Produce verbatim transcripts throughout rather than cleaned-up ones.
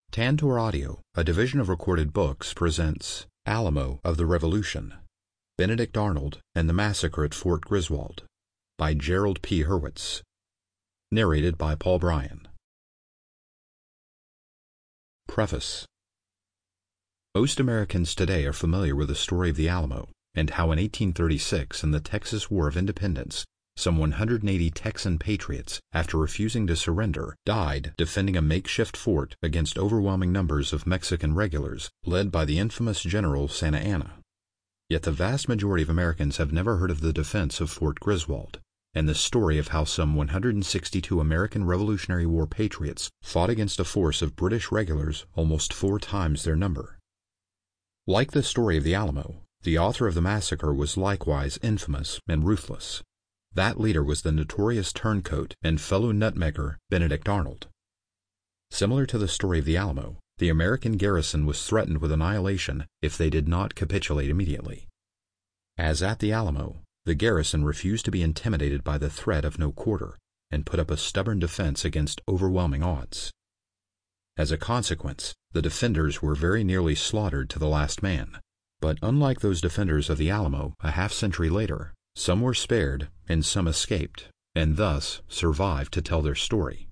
Tantor Audio, a division of Recorded Books, presents Alamo of the Revolution, Benedict Arnold and the Massacre at Fort Griswold, by Gerald P. Hurwitz. Narrated by Paul Bryan. Preface. Most Americans today are familiar with the story of the Alamo and how in eighteen thirty-six, in the Texas War of Independence, some one hundred eighty Texan patriots, after refusing to surrender, died defending a makeshift fort against overwhelming numbers of Mexican regulars, led by the infamous General Santa Anna. Yet the vast majority of Americans have never heard of the defense of Fort Griswold, and the story of how some one hundred sixty-two American Revolutionary War patriots fought against a force of British regulars almost four times their number. Like the story of the Alamo, the author of the massacre was likewise infamous and ruthless. That leader was the notorious turncoat and fellow nutmegger Benedict Arnold. Similar to the story of the Alamo, the American garrison was threatened with annihilation if they did not capitulate immediately. As at the Alamo, the garrison refused to be intimidated by the threat of no quarter and put up a stubborn defense against overwhelming odds. As a consequence, the defenders were very nearly slaughtered to the last man, but unlike those defenders of the Alamo a half century later, some were spared and some escaped, and thus survived to tell their story.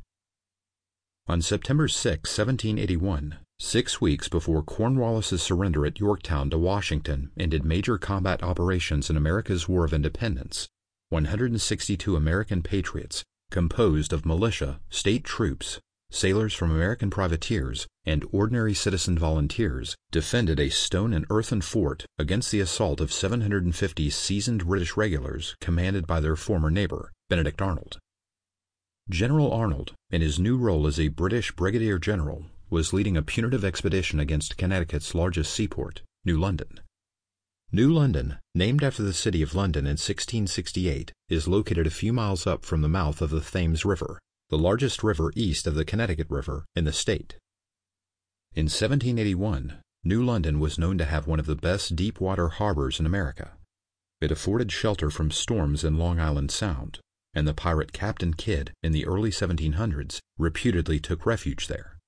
On September sixth, seventeen eighty-one, six weeks before Cornwallis's surrender at Yorktown to Washington ended major combat operations in America's War of Independence, one hundred sixty-two American patriots, composed of militia, state troops, sailors from American privateers, and ordinary citizen volunteers, defended a stone and earthen fort against the assault of seven hundred fifty seasoned British regulars commanded by their former neighbor, Benedict Arnold. General Arnold, in his new role as a British brigadier general, was leading a punitive expedition against Connecticut's largest seaport, New London. New London, named after the city of London in sixteen sixty-eight, is located a few miles up from the mouth of the Thames River, the largest river east of the Connecticut River in the state. In seventeen eighty-one, New London was known to have one of the best deep-water harbors in America. It afforded shelter from storms in Long Island Sound, and the pirate Captain Kidd in the early seventeen hundreds reputedly took refuge there.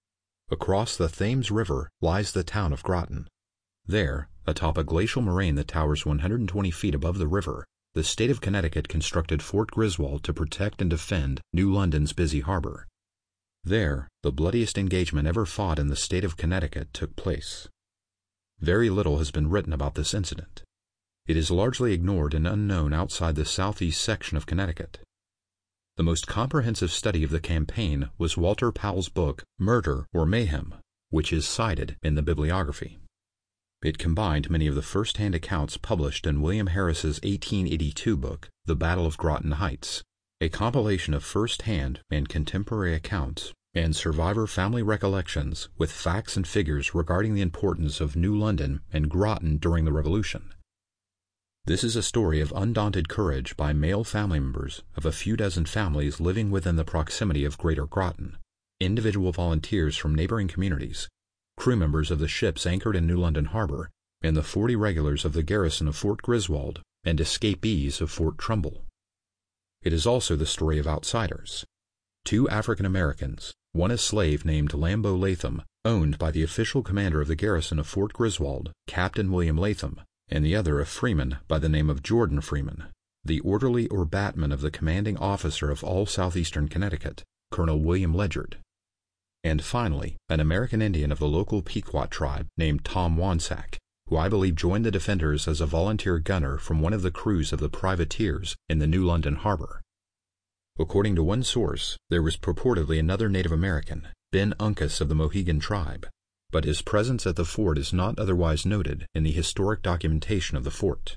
Across the Thames River lies the town of Groton. There, atop a glacial moraine that towers one hundred twenty feet above the river, the state of Connecticut constructed Fort Griswold to protect and defend New London's busy harbor. There, the bloodiest engagement ever fought in the state of Connecticut took place. Very little has been written about this incident. It is largely ignored and unknown outside the southeast section of Connecticut. The most comprehensive study of the campaign was Walter Powell's book, Murder or Mayhem, which is cited in the bibliography. It combined many of the first-hand accounts published in William Harris's eighteen eighty-two book, The Battle of Groton Heights, a compilation of first-hand and contemporary accounts and survivor family recollections with facts and figures regarding the importance of New London and Groton during the Revolution. This is a story of undaunted courage by male family members of a few dozen families living within the proximity of Greater Groton, individual volunteers from neighboring communities, crew members of the ships anchored in New London Harbor, and the forty regulars of the garrison of Fort Griswold and escapees of Fort Trumbull. It is also the story of outsiders. Two African Americans, one a slave named Lambo Latham, owned by the official commander of the garrison of Fort Griswold, Captain William Latham, and the other a freeman by the name of Jordan Freeman, the orderly or batman of the commanding officer of all southeastern Connecticut, Colonel William Ledyard. And finally, an American Indian of the local Pequot tribe named Tom Wansack, who I believe joined the defenders as a volunteer gunner from one of the crews of the privateers in the New London Harbor. According to one source, there was purportedly another Native American, Ben Uncas of the Mohegan tribe, but his presence at the fort is not otherwise noted in the historic documentation of the fort.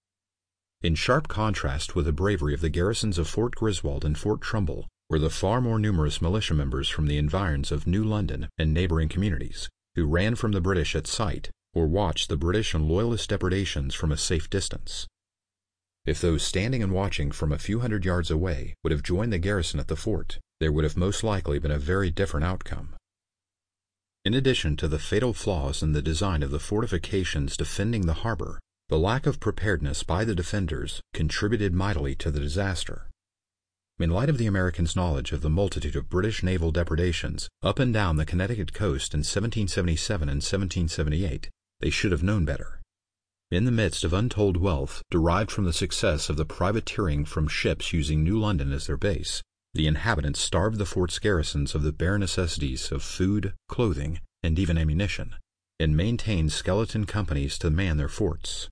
In sharp contrast with the bravery of the garrisons of Fort Griswold and Fort Trumbull were the far more numerous militia members from the environs of New London and neighboring communities, who ran from the British at sight or watched the British and Loyalist depredations from a safe distance. If those standing and watching from a few hundred yards away would have joined the garrison at the fort, there would have most likely been a very different outcome. In addition to the fatal flaws in the design of the fortifications defending the harbor, the lack of preparedness by the defenders contributed mightily to the disaster. In light of the Americans' knowledge of the multitude of British naval depredations up and down the Connecticut coast in seventeen seventy-seven and seventeen seventy-eight, they should have known better. In the midst of untold wealth derived from the success of the privateering from ships using New London as their base, the inhabitants starved the fort's garrisons of the bare necessities of food, clothing, and even ammunition, and maintained skeleton companies to man their forts.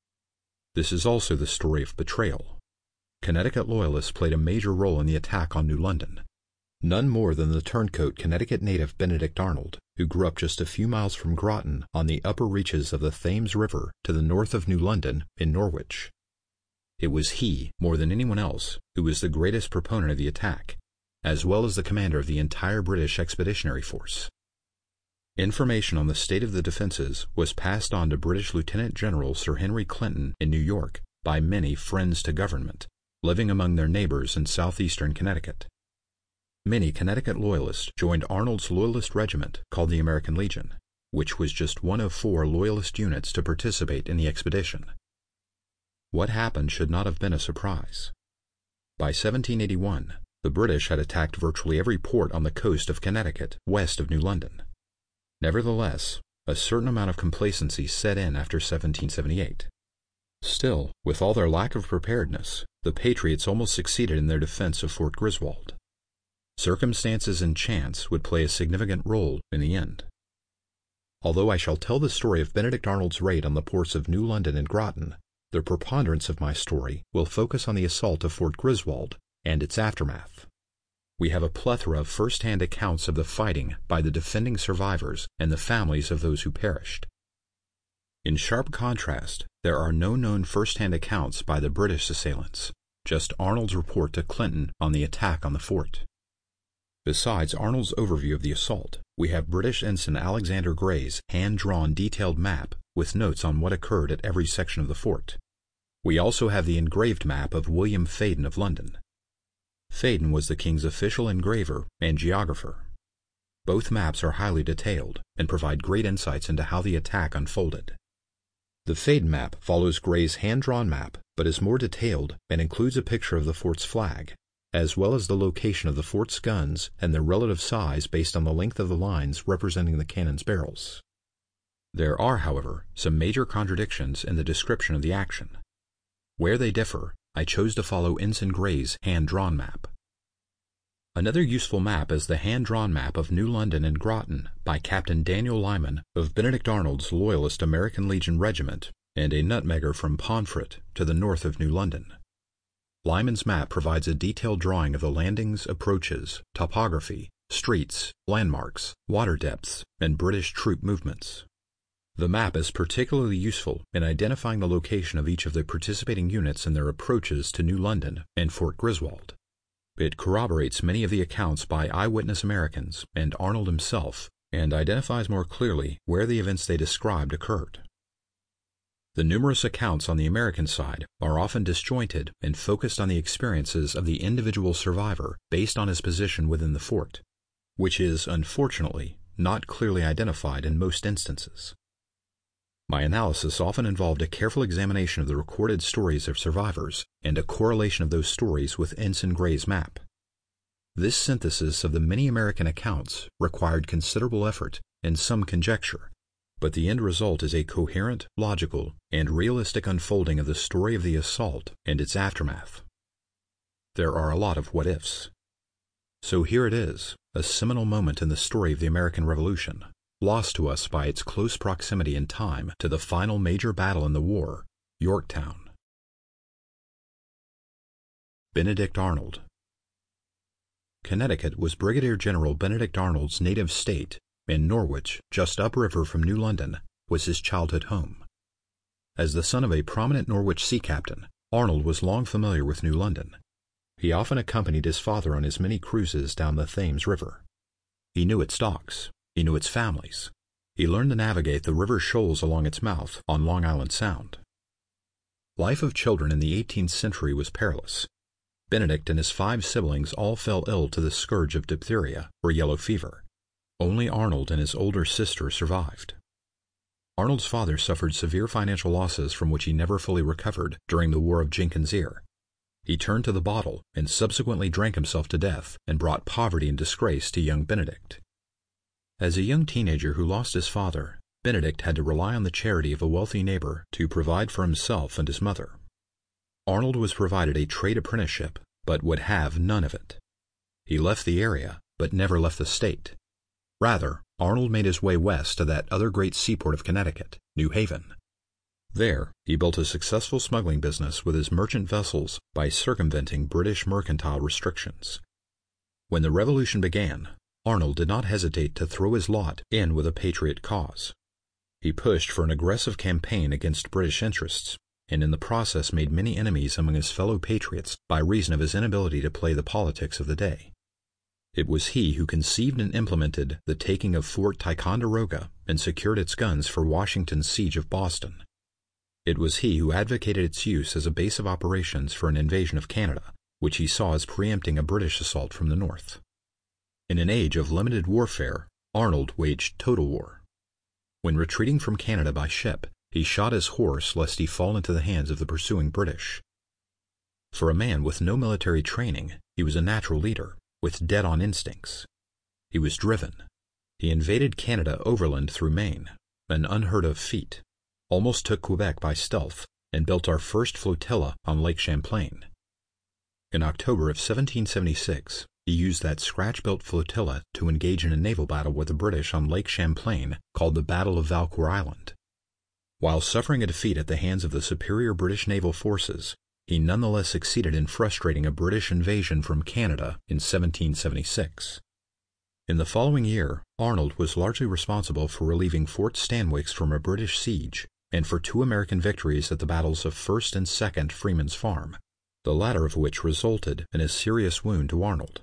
This is also the story of betrayal. Connecticut Loyalists played a major role in the attack on New London. None more than the turncoat Connecticut native Benedict Arnold, who grew up just a few miles from Groton on the upper reaches of the Thames River to the north of New London in Norwich. It was he, more than anyone else, who was the greatest proponent of the attack, as well as the commander of the entire British Expeditionary Force. Information on the state of the defenses was passed on to British Lieutenant General Sir Henry Clinton in New York by many friends to government, living among their neighbors in southeastern Connecticut. Many Connecticut Loyalists joined Arnold's Loyalist Regiment called the American Legion, which was just one of four Loyalist units to participate in the expedition. What happened should not have been a surprise. By seventeen eighty-one, the British had attacked virtually every port on the coast of Connecticut west of New London. Nevertheless, a certain amount of complacency set in after seventeen seventy-eight. Still, with all their lack of preparedness, the Patriots almost succeeded in their defense of Fort Griswold. Circumstances and chance would play a significant role in the end. Although I shall tell the story of Benedict Arnold's raid on the ports of New London and Groton, the preponderance of my story will focus on the assault of Fort Griswold and its aftermath. We have a plethora of first-hand accounts of the fighting by the defending survivors and the families of those who perished. In sharp contrast, there are no known first-hand accounts by the British assailants, just Arnold's report to Clinton on the attack on the fort. Besides Arnold's overview of the assault, we have British Ensign Alexander Gray's hand-drawn detailed map with notes on what occurred at every section of the fort. We also have the engraved map of William Faden of London. Faden was the king's official engraver and geographer. Both maps are highly detailed and provide great insights into how the attack unfolded. The Faden map follows Gray's hand-drawn map, but is more detailed and includes a picture of the fort's flag, as well as the location of the fort's guns and their relative size based on the length of the lines representing the cannon's barrels. There are, however, some major contradictions in the description of the action. Where they differ, I chose to follow Ensign Gray's hand-drawn map. Another useful map is the hand-drawn map of New London and Groton by Captain Daniel Lyman of Benedict Arnold's Loyalist American Legion Regiment and a nutmegger from Pomfret to the north of New London. Lyman's map provides a detailed drawing of the landings, approaches, topography, streets, landmarks, water depths, and British troop movements. The map is particularly useful in identifying the location of each of the participating units and their approaches to New London and Fort Griswold. It corroborates many of the accounts by eyewitness Americans and Arnold himself, and identifies more clearly where the events they described occurred. The numerous accounts on the American side are often disjointed and focused on the experiences of the individual survivor based on his position within the fort, which is, unfortunately, not clearly identified in most instances. My analysis often involved a careful examination of the recorded stories of survivors and a correlation of those stories with Ensign Gray's map. This synthesis of the many American accounts required considerable effort and some conjecture, but the end result is a coherent, logical, and realistic unfolding of the story of the assault and its aftermath. There are a lot of what-ifs. So here it is, a seminal moment in the story of the American Revolution, lost to us by its close proximity in time to the final major battle in the war, Yorktown. Benedict Arnold. Connecticut was Brigadier General Benedict Arnold's native state, and Norwich, just upriver from New London, was his childhood home. As the son of a prominent Norwich sea captain, Arnold was long familiar with New London. He often accompanied his father on his many cruises down the Thames River. He knew its docks. He knew its families. He learned to navigate the river shoals along its mouth on Long Island Sound. Life of children in the eighteenth century was perilous. Benedict and his five siblings all fell ill to the scourge of diphtheria or yellow fever. Only Arnold and his older sister survived. Arnold's father suffered severe financial losses from which he never fully recovered during the War of Jenkins' Ear. he turned to the bottle and subsequently drank himself to death and brought poverty and disgrace to young Benedict. As a young teenager who lost his father, Benedict had to rely on the charity of a wealthy neighbor to provide for himself and his mother. Arnold was provided a trade apprenticeship, but would have none of it. He left the area, but never left the state. Rather, Arnold made his way west to that other great seaport of Connecticut, New Haven. There, he built a successful smuggling business with his merchant vessels by circumventing British mercantile restrictions. When the Revolution began, Arnold did not hesitate to throw his lot in with a patriot cause. He pushed for an aggressive campaign against British interests, and in the process made many enemies among his fellow patriots by reason of his inability to play the politics of the day. It was he who conceived and implemented the taking of Fort Ticonderoga and secured its guns for Washington's siege of Boston. It was he who advocated its use as a base of operations for an invasion of Canada, which he saw as preempting a British assault from the north. In an age of limited warfare, Arnold waged total war. When retreating from Canada by ship, he shot his horse lest he fall into the hands of the pursuing British. For a man with no military training, he was a natural leader, with dead-on instincts. He was driven. He invaded Canada overland through Maine, an unheard-of feat, almost took Quebec by stealth, and built our first flotilla on Lake Champlain. In October of seventeen seventy-six, he used that scratch-built flotilla to engage in a naval battle with the British on Lake Champlain called the Battle of Valcour Island. While suffering a defeat at the hands of the superior British naval forces, he nonetheless succeeded in frustrating a British invasion from Canada in seventeen seventy-six. In the following year, Arnold was largely responsible for relieving Fort Stanwix from a British siege and for two American victories at the battles of First and Second Freeman's Farm, the latter of which resulted in a serious wound to Arnold.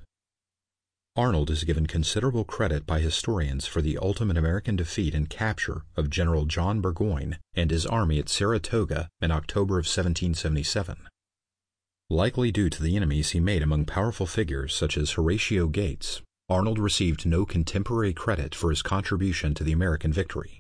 Arnold is given considerable credit by historians for the ultimate American defeat and capture of General John Burgoyne and his army at Saratoga in October of seventeen seventy-seven. Likely due to the enemies he made among powerful figures such as Horatio Gates, Arnold received no contemporary credit for his contribution to the American victory.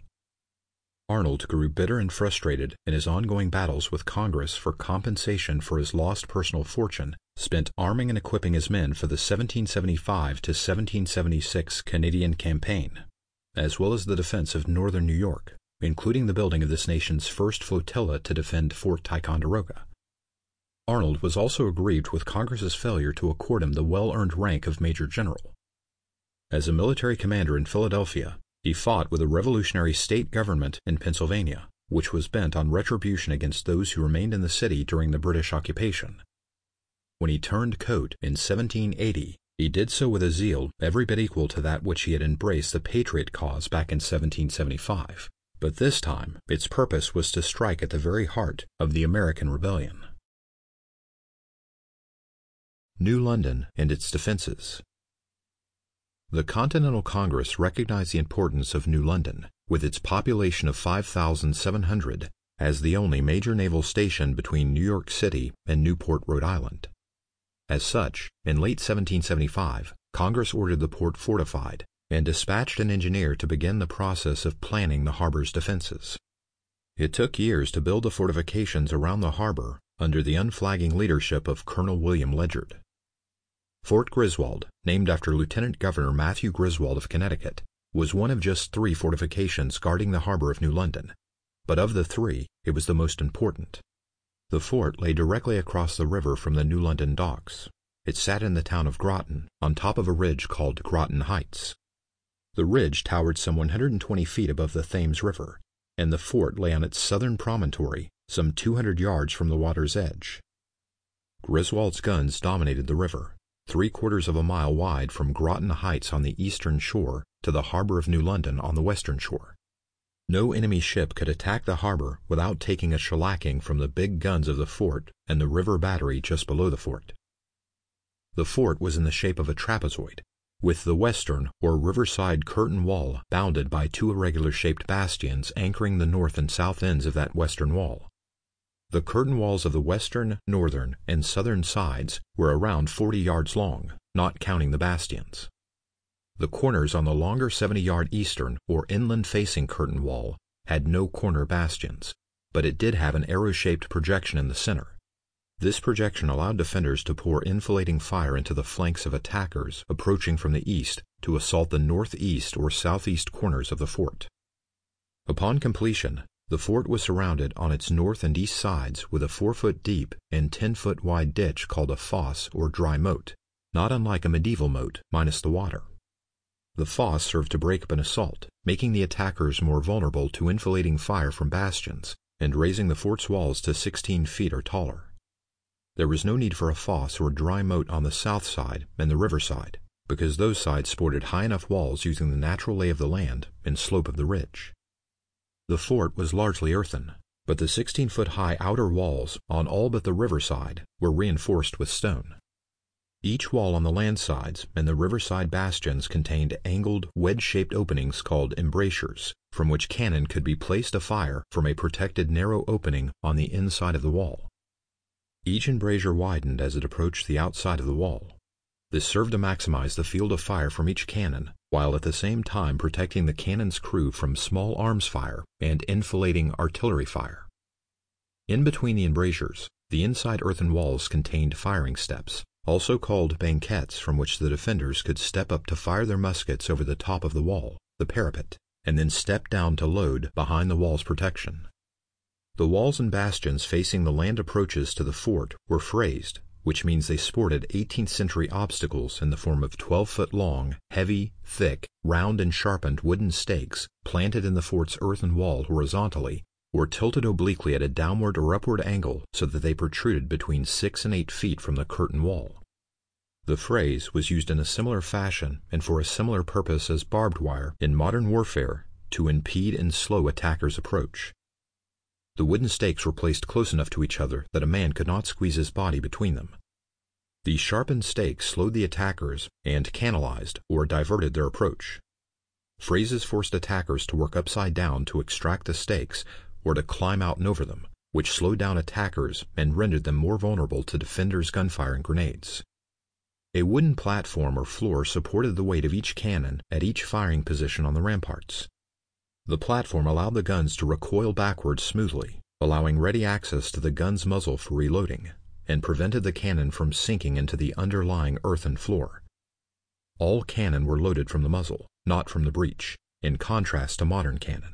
Arnold grew bitter and frustrated in his ongoing battles with Congress for compensation for his lost personal fortune spent arming and equipping his men for the seventeen seventy-five to seventeen seventy-six Canadian campaign, as well as the defense of northern New York, including the building of this nation's first flotilla to defend Fort Ticonderoga. Arnold was also aggrieved with Congress's failure to accord him the well-earned rank of Major General. As a military commander in Philadelphia, he fought with a revolutionary state government in Pennsylvania, which was bent on retribution against those who remained in the city during the British occupation. When he turned coat in seventeen eighty, he did so with a zeal every bit equal to that which he had embraced the Patriot cause back in seventeen seventy-five, but this time its purpose was to strike at the very heart of the American Rebellion. New London and its defenses. The Continental Congress recognized the importance of New London, with its population of five thousand seven hundred, as the only major naval station between New York City and Newport, Rhode Island. As such, in late seventeen seventy-five, Congress ordered the port fortified and dispatched an engineer to begin the process of planning the harbor's defenses. It took years to build the fortifications around the harbor under the unflagging leadership of Colonel William Ledyard. Fort Griswold, named after Lieutenant Governor Matthew Griswold of Connecticut, was one of just three fortifications guarding the harbor of New London, but of the three, it was the most important. The fort lay directly across the river from the New London docks. It sat in the town of Groton, on top of a ridge called Groton Heights. The ridge towered some one hundred twenty feet above the Thames River, and the fort lay on its southern promontory, some two hundred yards from the water's edge. Griswold's guns dominated the river, three quarters of a mile wide from Groton Heights on the eastern shore to the harbor of New London on the western shore. No enemy ship could attack the harbor without taking a shellacking from the big guns of the fort and the river battery just below the fort. The fort was in the shape of a trapezoid, with the western or riverside curtain wall bounded by two irregular-shaped bastions anchoring the north and south ends of that western wall. The curtain walls of the western, northern, and southern sides were around forty yards long, not counting the bastions. The corners on the longer seventy-yard eastern or inland-facing curtain wall had no corner bastions, but it did have an arrow-shaped projection in the center. This projection allowed defenders to pour enfilading fire into the flanks of attackers approaching from the east to assault the northeast or southeast corners of the fort. Upon completion, the fort was surrounded on its north and east sides with a four-foot deep and ten-foot wide ditch called a fosse or dry moat, not unlike a medieval moat minus the water. The fosse served to break up an assault, making the attackers more vulnerable to enfilading fire from bastions and raising the fort's walls to sixteen feet or taller. There was no need for a fosse or dry moat on the south side and the river side, because those sides sported high enough walls using the natural lay of the land and slope of the ridge. The fort was largely earthen, but the sixteen-foot-high outer walls on all but the riverside were reinforced with stone. Each wall on the land sides and the riverside bastions contained angled, wedge-shaped openings called embrasures, from which cannon could be placed afire from a protected narrow opening on the inside of the wall. Each embrasure widened as it approached the outside of the wall. This served to maximize the field of fire from each cannon, while at the same time protecting the cannon's crew from small arms fire and enfilading artillery fire. In between the embrasures, the inside earthen walls contained firing steps, also called banquettes, from which the defenders could step up to fire their muskets over the top of the wall, the parapet, and then step down to load behind the wall's protection. The walls and bastions facing the land approaches to the fort were phrased, which means they sported eighteenth century obstacles in the form of twelve-foot-long, heavy, thick, round and sharpened wooden stakes planted in the fort's earthen wall horizontally or tilted obliquely at a downward or upward angle so that they protruded between six and eight feet from the curtain wall. The phrase was used in a similar fashion and for a similar purpose as barbed wire in modern warfare to impede and slow attackers' approach. The wooden stakes were placed close enough to each other that a man could not squeeze his body between them. These sharpened stakes slowed the attackers and canalized or diverted their approach. Phrases forced attackers to work upside down to extract the stakes or to climb out and over them, which slowed down attackers and rendered them more vulnerable to defenders' gunfire and grenades. A wooden platform or floor supported the weight of each cannon at each firing position on the ramparts. The platform allowed the guns to recoil backwards smoothly, allowing ready access to the gun's muzzle for reloading, and prevented the cannon from sinking into the underlying earthen floor. All cannon were loaded from the muzzle, not from the breech, in contrast to modern cannon.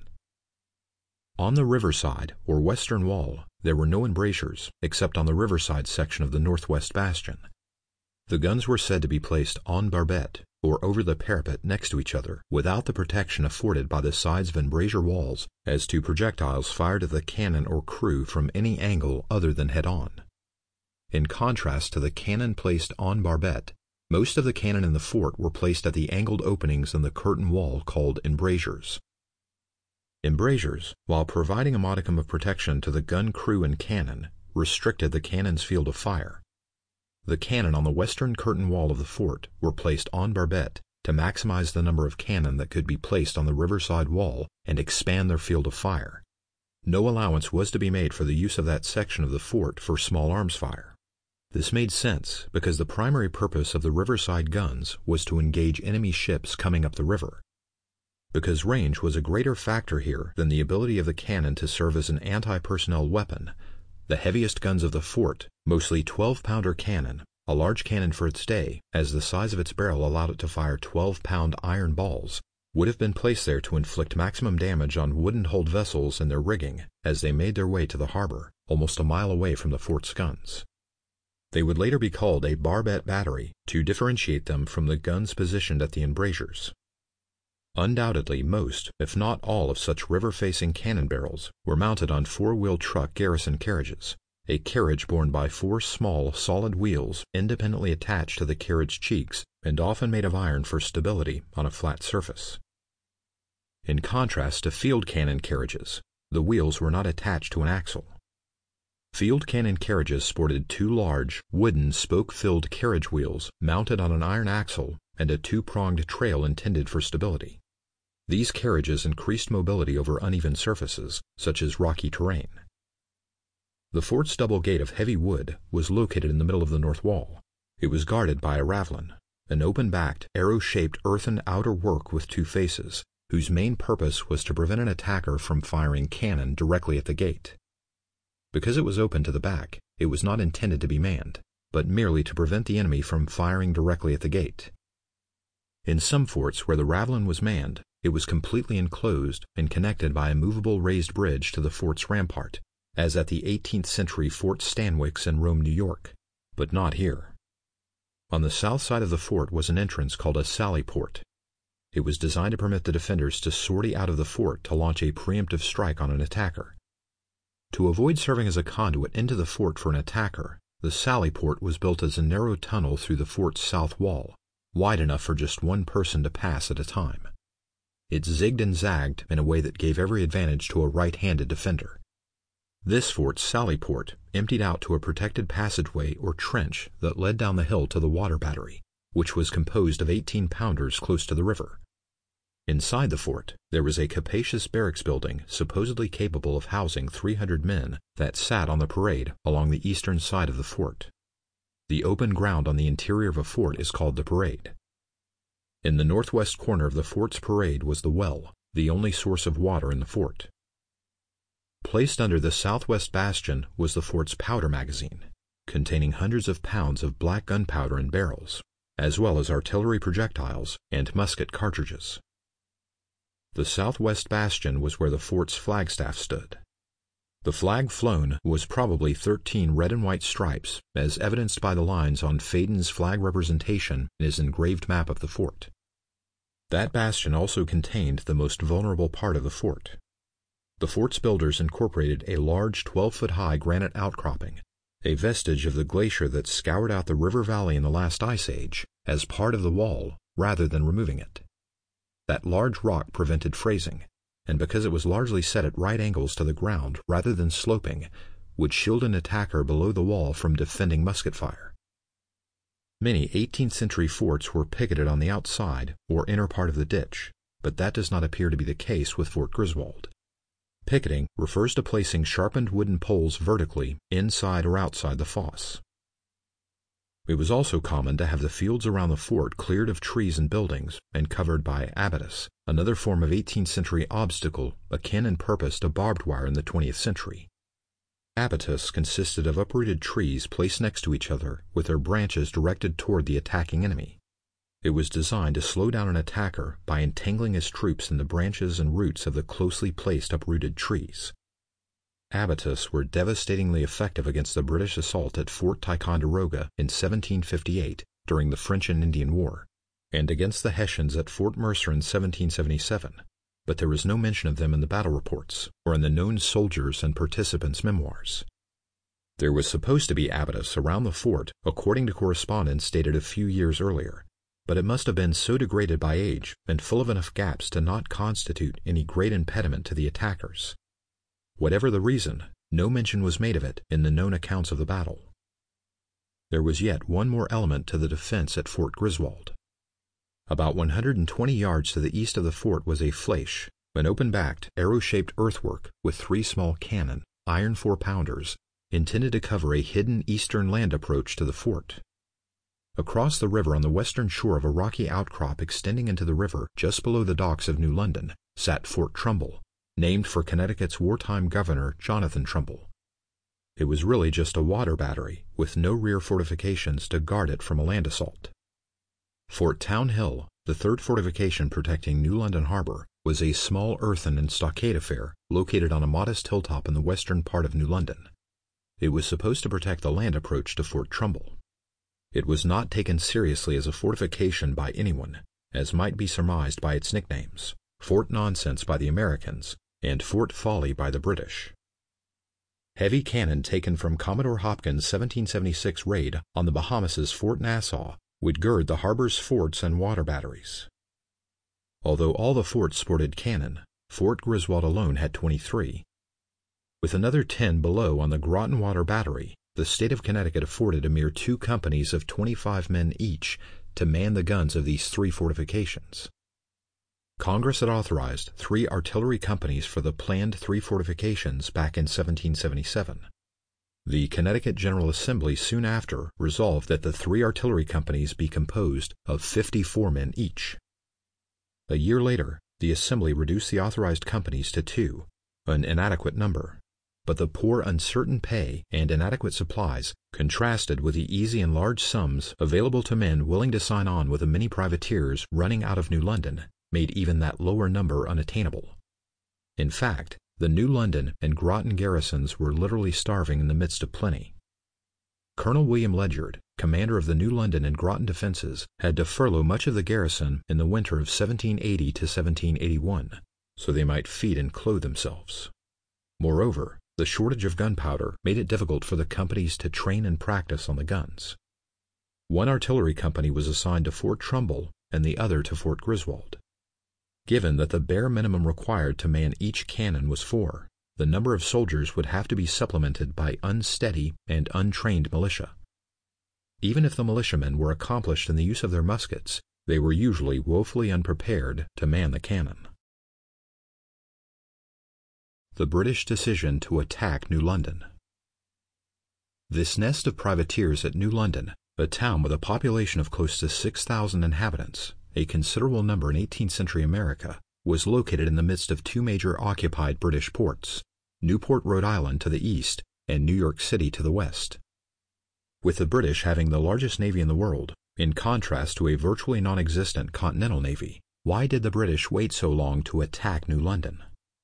On the riverside, or western wall, there were no embrasures, except on the riverside section of the northwest bastion. The guns were said to be placed en barbette, or over the parapet next to each other, without the protection afforded by the sides of embrasure walls as to projectiles fired at the cannon or crew from any angle other than head-on. In contrast to the cannon placed en barbette, most of the cannon in the fort were placed at the angled openings in the curtain wall called embrasures. Embrasures, while providing a modicum of protection to the gun crew and cannon, restricted the cannon's field of fire. The cannon on the western curtain wall of the fort were placed en barbette to maximize the number of cannon that could be placed on the riverside wall and expand their field of fire. No allowance was to be made for the use of that section of the fort for small arms fire. This made sense because the primary purpose of the riverside guns was to engage enemy ships coming up the river. Because range was a greater factor here than the ability of the cannon to serve as an anti-personnel weapon, the heaviest guns of the fort, mostly twelve-pounder cannon, a large cannon for its day, as the size of its barrel allowed it to fire twelve-pound iron balls, would have been placed there to inflict maximum damage on wooden-hulled vessels and their rigging as they made their way to the harbor, almost a mile away from the fort's guns. They would later be called a barbette battery to differentiate them from the guns positioned at the embrasures. Undoubtedly most, if not all, of such river-facing cannon barrels were mounted on four-wheel truck garrison carriages, a carriage borne by four small, solid wheels independently attached to the carriage cheeks and often made of iron for stability on a flat surface. In contrast to field cannon carriages, the wheels were not attached to an axle. Field cannon carriages sported two large, wooden, spoke-filled carriage wheels mounted on an iron axle and a two-pronged trail intended for stability. These carriages increased mobility over uneven surfaces, such as rocky terrain. The fort's double gate of heavy wood was located in the middle of the north wall. It was guarded by a ravelin, an open-backed, arrow-shaped earthen outer work with two faces, whose main purpose was to prevent an attacker from firing cannon directly at the gate. Because it was open to the back, it was not intended to be manned, but merely to prevent the enemy from firing directly at the gate. In some forts where the ravelin was manned, it was completely enclosed and connected by a movable raised bridge to the fort's rampart, as at the eighteenth century Fort Stanwix in Rome, New York, but not here. On the south side of the fort was an entrance called a sally port. It was designed to permit the defenders to sortie out of the fort to launch a preemptive strike on an attacker. To avoid serving as a conduit into the fort for an attacker, the sally port was built as a narrow tunnel through the fort's south wall, wide enough for just one person to pass at a time. It zigged and zagged in a way that gave every advantage to a right-handed defender. This fort's sally port emptied out to a protected passageway or trench that led down the hill to the water battery, which was composed of eighteen-pounders close to the river. Inside the fort, there was a capacious barracks building supposedly capable of housing three hundred men that sat on the parade along the eastern side of the fort. The open ground on the interior of a fort is called the parade. In the northwest corner of the fort's parade was the well, the only source of water in the fort. Placed under the southwest bastion was the fort's powder magazine, containing hundreds of pounds of black gunpowder in barrels, as well as artillery projectiles and musket cartridges. The southwest bastion was where the fort's flagstaff stood. The flag flown was probably thirteen red and white stripes, as evidenced by the lines on Faden's flag representation in his engraved map of the fort. That bastion also contained the most vulnerable part of the fort. The fort's builders incorporated a large twelve-foot-high granite outcropping, a vestige of the glacier that scoured out the river valley in the last ice age, as part of the wall rather than removing it. That large rock prevented phrasing, and because it was largely set at right angles to the ground rather than sloping, would shield an attacker below the wall from defending musket fire. Many eighteenth century forts were picketed on the outside or inner part of the ditch, but that does not appear to be the case with Fort Griswold. Picketing refers to placing sharpened wooden poles vertically inside or outside the fosse. It was also common to have the fields around the fort cleared of trees and buildings and covered by abatis, another form of eighteenth century obstacle akin in purpose to barbed wire in the twentieth century. Abatis consisted of uprooted trees placed next to each other with their branches directed toward the attacking enemy. It was designed to slow down an attacker by entangling his troops in the branches and roots of the closely placed uprooted trees. Abatis were devastatingly effective against the British assault at Fort Ticonderoga in seventeen fifty-eight during the French and Indian War, and against the Hessians at Fort Mercer in seventeen seventy-seven, but there is no mention of them in the battle reports or in the known soldiers' and participants' memoirs. There was supposed to be abatis around the fort according to correspondence dated a few years earlier, but it must have been so degraded by age and full of enough gaps to not constitute any great impediment to the attackers. Whatever the reason, no mention was made of it in the known accounts of the battle. There was yet one more element to the defense at Fort Griswold. About one hundred twenty yards to the east of the fort was a flèche, an open-backed, arrow-shaped earthwork with three small cannon, iron four-pounders, intended to cover a hidden eastern land approach to the fort. Across the river on the western shore of a rocky outcrop extending into the river just below the docks of New London sat Fort Trumbull, named for Connecticut's wartime governor Jonathan Trumbull. It was really just a water battery with no rear fortifications to guard it from a land assault. Fort Town Hill, the third fortification protecting New London Harbor, was a small earthen and stockade affair located on a modest hilltop in the western part of New London. It was supposed to protect the land approach to Fort Trumbull. It was not taken seriously as a fortification by anyone, as might be surmised by its nicknames, Fort Nonsense by the Americans and Fort Folly by the British. Heavy cannon taken from Commodore Hopkins' seventeen seventy-six raid on the Bahamas' Fort Nassau would gird the harbor's forts and water batteries. Although all the forts sported cannon, Fort Griswold alone had twenty-three. With another ten below on the Groton Water Battery, the state of Connecticut afforded a mere two companies of twenty-five men each to man the guns of these three fortifications. Congress had authorized three artillery companies for the planned three fortifications back in seventeen seventy-seven. The Connecticut General Assembly soon after resolved that the three artillery companies be composed of fifty-four men each. A year later, the Assembly reduced the authorized companies to two, an inadequate number. but the poor, uncertain pay and inadequate supplies, contrasted with the easy and large sums available to men willing to sign on with the many privateers running out of New London, made even that lower number unattainable. In fact, the New London and Groton garrisons were literally starving in the midst of plenty. Colonel William Ledyard, commander of the New London and Groton defenses, had to furlough much of the garrison in the winter of seventeen eighty to seventeen eighty-one, so they might feed and clothe themselves. Moreover, the shortage of gunpowder made it difficult for the companies to train and practice on the guns. One artillery company was assigned to Fort Trumbull and the other to Fort Griswold. Given that the bare minimum required to man each cannon was four, the number of soldiers would have to be supplemented by unsteady and untrained militia. Even if the militiamen were accomplished in the use of their muskets, they were usually woefully unprepared to man the cannon. The British decision to attack New London. This nest of privateers at New London, a town with a population of close to six thousand inhabitants, a considerable number in eighteenth century America, was located in the midst of two major occupied British ports, Newport, Rhode Island to the east and New York City to the west. With the British having the largest navy in the world, in contrast to a virtually non-existent continental navy, why did the British wait so long to attack New London?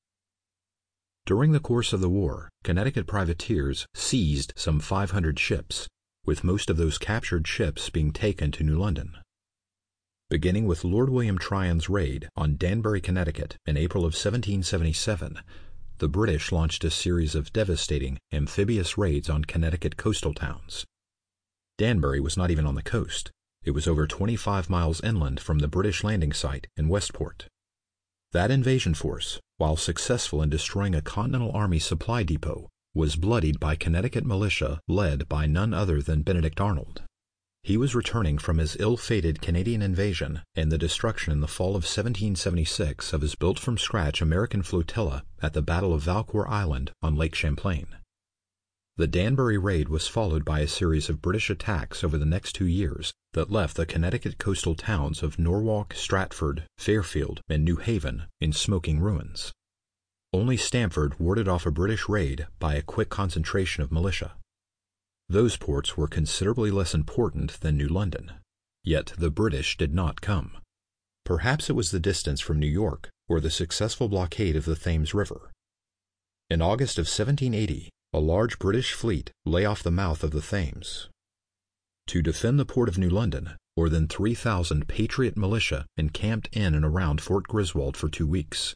During the course of the war, Connecticut privateers seized some five hundred ships, with most of those captured ships being taken to New London. Beginning with Lord William Tryon's raid on Danbury, Connecticut in April of seventeen seventy-seven, the British launched a series of devastating amphibious raids on Connecticut coastal towns. Danbury was not even on the coast. It was over twenty-five miles inland from the British landing site in Westport. That invasion force, while successful in destroying a Continental Army supply depot, was bloodied by Connecticut militia led by none other than Benedict Arnold. He was returning from his ill-fated Canadian invasion and the destruction in the fall of seventeen seventy-six of his built-from-scratch American flotilla at the Battle of Valcour Island on Lake Champlain. The Danbury raid was followed by a series of British attacks over the next two years that left the Connecticut coastal towns of Norwalk, Stratford, Fairfield, and New Haven in smoking ruins. Only Stamford warded off a British raid by a quick concentration of militia. Those ports were considerably less important than New London, yet the British did not come. Perhaps it was the distance from New York or the successful blockade of the Thames River. In August of seventeen eighty, a large British fleet lay off the mouth of the Thames. To defend the port of New London, more than three thousand Patriot militia encamped in and around Fort Griswold for two weeks.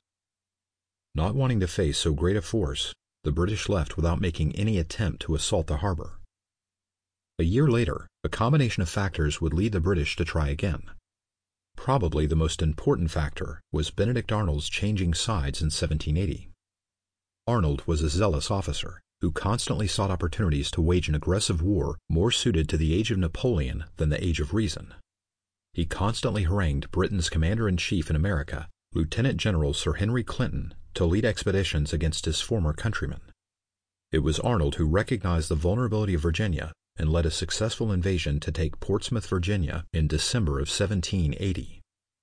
Not wanting to face so great a force, the British left without making any attempt to assault the harbor. A year later, a combination of factors would lead the British to try again. Probably the most important factor was Benedict Arnold's changing sides in seventeen eighty. Arnold was a zealous officer who constantly sought opportunities to wage an aggressive war more suited to the age of Napoleon than the age of reason. He constantly harangued Britain's commander-in-chief in America, Lieutenant General Sir Henry Clinton, to lead expeditions against his former countrymen. It was Arnold who recognized the vulnerability of Virginia and led a successful invasion to take Portsmouth, Virginia in December of seventeen eighty.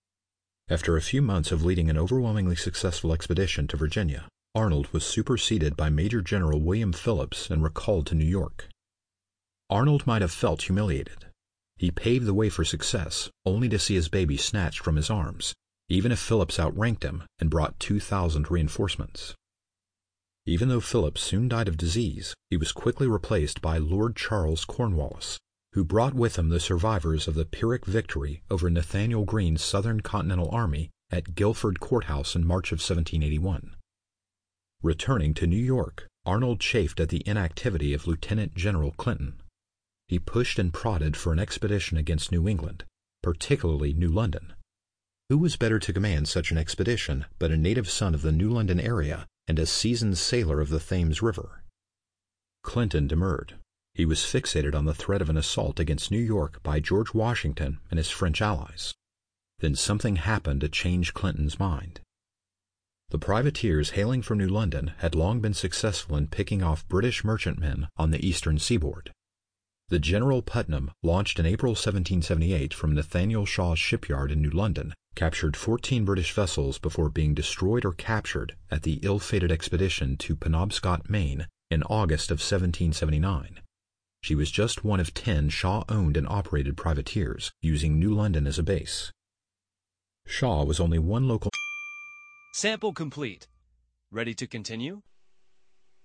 After a few months of leading an overwhelmingly successful expedition to Virginia, Arnold was superseded by Major General William Phillips and recalled to New York. Arnold might have felt humiliated. He paved the way for success, only to see his baby snatched from his arms, even if Phillips outranked him and brought two thousand reinforcements. Even though Phillips soon died of disease, he was quickly replaced by Lord Charles Cornwallis, who brought with him the survivors of the Pyrrhic victory over Nathanael Greene's Southern Continental Army at Guilford Courthouse in March of seventeen eighty-one. Returning to New York, Arnold chafed at the inactivity of Lieutenant General Clinton. He pushed and prodded for an expedition against New England, particularly New London. Who was better to command such an expedition but a native son of the New London area and a seasoned sailor of the Thames River? Clinton demurred. He was fixated on the threat of an assault against New York by George Washington and his French allies. Then something happened to change Clinton's mind. The privateers hailing from New London had long been successful in picking off British merchantmen on the eastern seaboard. The General Putnam, launched in April seventeen seventy-eight from Nathaniel Shaw's shipyard in New London, captured fourteen British vessels before being destroyed or captured at the ill-fated expedition to Penobscot, Maine in August of seventeen seventy-nine. She was just one of ten Shaw-owned and operated privateers, using New London as a base. Shaw was only one local... Sample complete. Ready to continue?